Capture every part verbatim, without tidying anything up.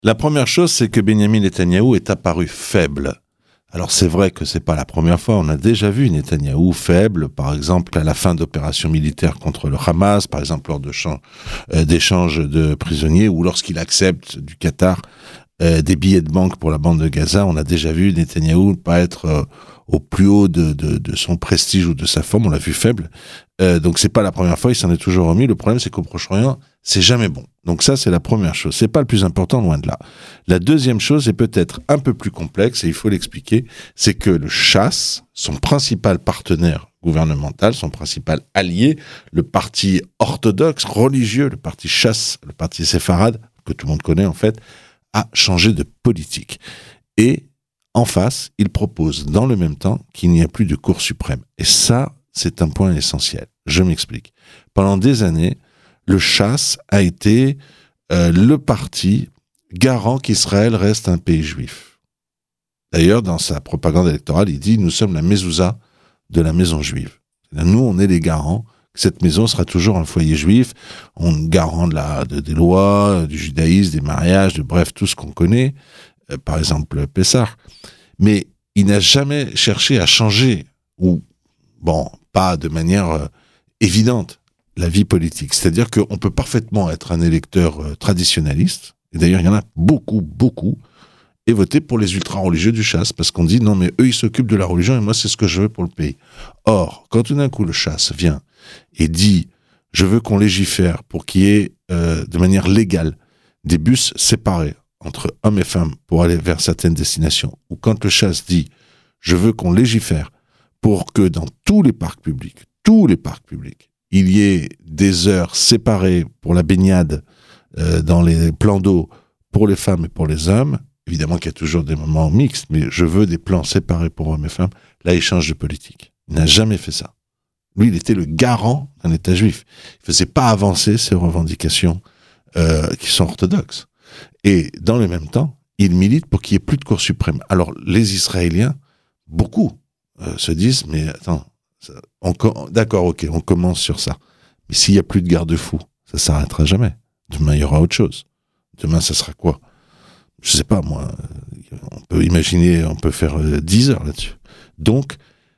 La première chose, c'est que Benyamin Netanyahou est apparu faible. Alors c'est vrai que c'est pas la première fois, on a déjà vu Netanyahou faible, par exemple à la fin d'opérations militaires contre le Hamas, par exemple lors de champ, euh, d'échanges de prisonniers, ou lorsqu'il accepte du Qatar euh, des billets de banque pour la bande de Gaza. On a déjà vu Netanyahou pas être euh, au plus haut de, de, de son prestige ou de sa forme, on l'a vu faible. Euh, donc c'est pas la première fois, il s'en est toujours remis. Le problème, c'est qu'au Proche-Orient, c'est jamais bon. Donc ça, c'est la première chose. C'est pas le plus important, loin de là. La deuxième chose est peut-être un peu plus complexe, et il faut l'expliquer, c'est que le Chasse, son principal partenaire gouvernemental, son principal allié, le parti orthodoxe, religieux, le parti Chasse, le parti séfarade, que tout le monde connaît en fait, a changé de politique. Et en face, il propose dans le même temps qu'il n'y a plus de Cour suprême. Et ça, c'est un point essentiel. Je m'explique. Pendant des années, le Chasse a été euh, le parti garant qu'Israël reste un pays juif. D'ailleurs, dans sa propagande électorale, il dit « Nous sommes la mezouza de la maison juive ». Nous, on est les garants que cette maison sera toujours un foyer juif, on est garant de la, de, des lois, du judaïsme, des mariages, de bref, tout ce qu'on connaît, euh, par exemple Pessah. Mais il n'a jamais cherché à changer, ou, bon, pas de manière euh, évidente, la vie politique. C'est-à-dire qu'on peut parfaitement être un électeur euh, traditionnaliste, et d'ailleurs il y en a beaucoup, beaucoup, et voter pour les ultra-religieux du Chasse, parce qu'on dit non mais eux ils s'occupent de la religion et moi c'est ce que je veux pour le pays. Or, quand tout d'un coup le Chasse vient et dit je veux qu'on légifère pour qu'il y ait euh, de manière légale des bus séparés entre hommes et femmes pour aller vers certaines destinations, ou quand le Chasse dit je veux qu'on légifère pour que dans tous les parcs publics, tous les parcs publics, il y ait des heures séparées pour la baignade euh, dans les plans d'eau pour les femmes et pour les hommes. Évidemment qu'il y a toujours des moments mixtes, mais je veux des plans séparés pour hommes et femmes. Là, il change de politique. Il n'a jamais fait ça. Lui, il était le garant d'un État juif. Il ne faisait pas avancer ses revendications euh, qui sont orthodoxes. Et dans le même temps, il milite pour qu'il n'y ait plus de Cour suprême. Alors, les Israéliens, beaucoup, euh, se disent, mais attends, ça, on, d'accord, ok, on commence sur ça. Mais s'il n'y a plus de garde-fous, ça ne s'arrêtera jamais. Demain, il y aura autre chose. Demain, ça sera quoi ? Je sais pas, moi, on peut imaginer, on peut faire dix heures là-dessus. Donc,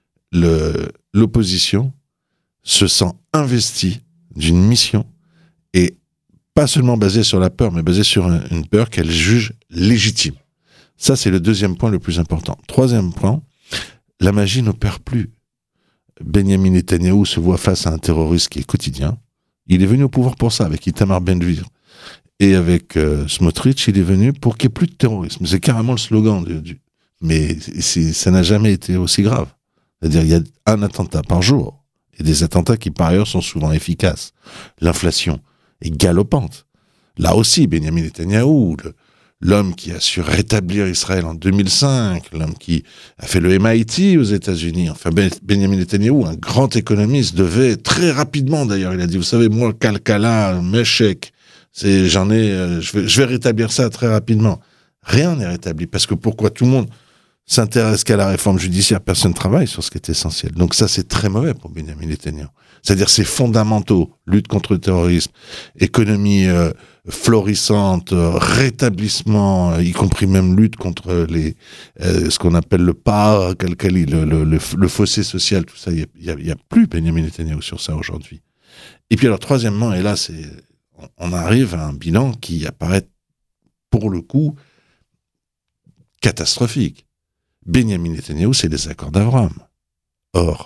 le, l'opposition se sent investie d'une mission, et pas seulement basée sur la peur, mais basée sur un, une peur qu'elle juge légitime. Ça, c'est le deuxième point le plus important. Troisième point, la magie n'opère plus. Benyamin Netanyahou se voit face à un terroriste qui est quotidien. Il est venu au pouvoir pour ça, avec Itamar Ben-Gvir. Et avec euh, Smotrich, il est venu pour qu'il n'y ait plus de terrorisme. C'est carrément le slogan du... du... Mais c'est, ça n'a jamais été aussi grave. C'est-à-dire, il y a un attentat par jour. Et des attentats qui, par ailleurs, sont souvent efficaces. L'inflation est galopante. Là aussi, Benyamin Netanyahou, le, l'homme qui a su rétablir Israël en deux mille cinq, l'homme qui a fait le M I T aux États-Unis, enfin, ben, Benyamin Netanyahou, un grand économiste, devait très rapidement, d'ailleurs, il a dit, vous savez, moi, Kalkala, Meshek, C'est, j'en ai, euh, je vais, je vais rétablir ça très rapidement. Rien n'est rétabli, parce que pourquoi tout le monde s'intéresse qu'à la réforme judiciaire, personne ne travaille sur ce qui est essentiel. Donc ça, c'est très mauvais pour Benyamin Netanyahou. C'est-à-dire ces fondamentaux, lutte contre le terrorisme, économie euh, florissante, euh, rétablissement, euh, y compris même lutte contre les, euh, ce qu'on appelle le par calcali, le, le, le, le fossé social, tout ça. Il y a, il y a plus Benyamin Netanyahou sur ça aujourd'hui. Et puis alors, troisièmement, et là, c'est on arrive à un bilan qui apparaît, pour le coup, catastrophique. Benyamin Netanyahou, c'est les accords d'Abraham. Or,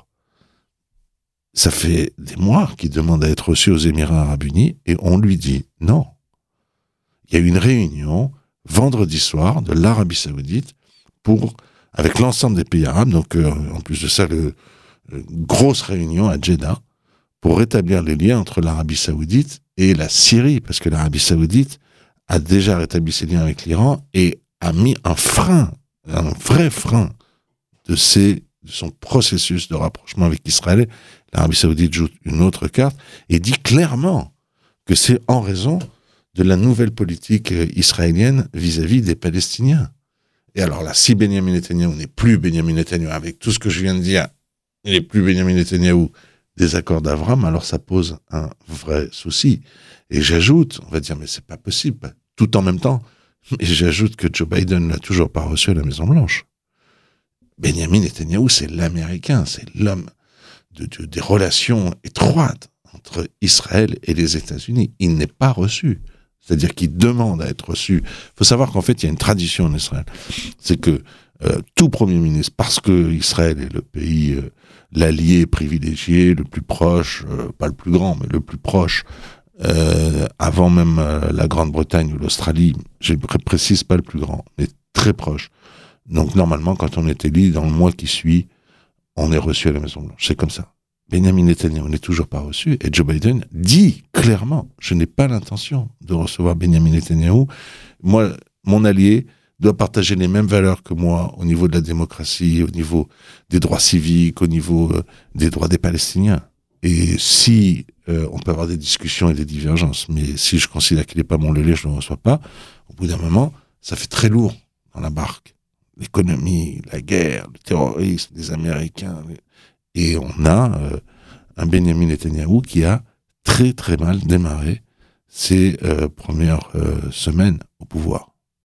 ça fait des mois qu'il demande à être reçu aux Émirats Arabes Unis, et on lui dit non. Il y a eu une réunion vendredi soir de l'Arabie Saoudite pour, avec l'ensemble des pays arabes, donc euh, en plus de ça, le, le, grosse réunion à Jeddah, pour rétablir les liens entre l'Arabie Saoudite et la Syrie, parce que l'Arabie Saoudite a déjà rétabli ses liens avec l'Iran et a mis un frein, un vrai frein de, ses, de son processus de rapprochement avec Israël. L'Arabie Saoudite joue une autre carte et dit clairement que c'est en raison de la nouvelle politique israélienne vis-à-vis des Palestiniens. Et alors là, si Benyamin Netanyahou n'est plus Benyamin Netanyahou, avec tout ce que je viens de dire, il n'est plus Benyamin Netanyahou des accords d'Abraham, alors ça pose un vrai souci. Et j'ajoute, on va dire, mais c'est pas possible. Tout en même temps, Et j'ajoute que Joe Biden l'a toujours pas reçu à la Maison-Blanche. Benjamin Netanyahou, c'est l'Américain, c'est l'homme de, de, des relations étroites entre Israël et les États-Unis. Il n'est pas reçu. C'est-à-dire qu'il demande à être reçu. Il faut savoir qu'en fait, il y a une tradition en Israël. C'est que euh, tout Premier ministre, parce que Israël est le pays, euh, l'allié privilégié, le plus proche, euh, pas le plus grand, mais le plus proche, euh, avant même euh, la Grande-Bretagne ou l'Australie, je ne précise pas le plus grand, mais très proche. Donc normalement, quand on est élu, dans le mois qui suit, on est reçu à la Maison-Blanche. C'est comme ça. Benjamin Netanyahu n'est toujours pas reçu, et Joe Biden dit clairement, je n'ai pas l'intention de recevoir Benjamin Netanyahu. Moi, mon allié doit partager les mêmes valeurs que moi au niveau de la démocratie, au niveau des droits civiques, au niveau euh, des droits des Palestiniens. Et si euh, on peut avoir des discussions et des divergences, mais si je considère qu'il n'est pas mon allié, je ne le reçois pas, au bout d'un moment, ça fait très lourd dans la barque. L'économie, la guerre, le terrorisme, les Américains. Et on a euh, un Benjamin Netanyahou qui a très très mal démarré ses euh, premières euh, semaines au pouvoir.